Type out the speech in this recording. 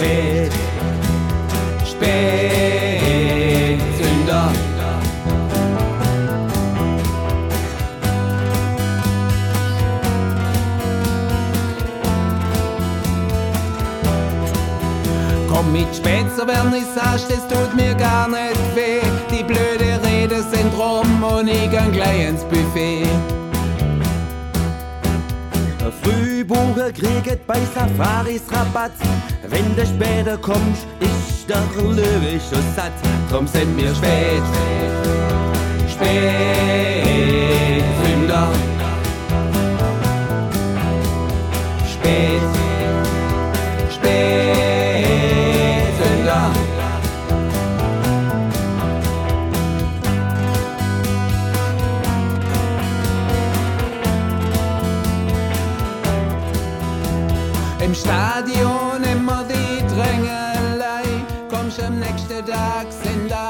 Spätsünder. Komm mit spät zur Vernissage, das tut mir gar nicht weh. Die blöde Rede sind rum und ich gang gleich ins Buffet. Frühbucher kriegt bei Safaris Rabatt. Wenn du später kommst, ist der Löwe schon satt. Drum sind wir Spätsünder. Spätsünder. Im Stadion immer die Drängelei, kommst am nächsten Tag, sind da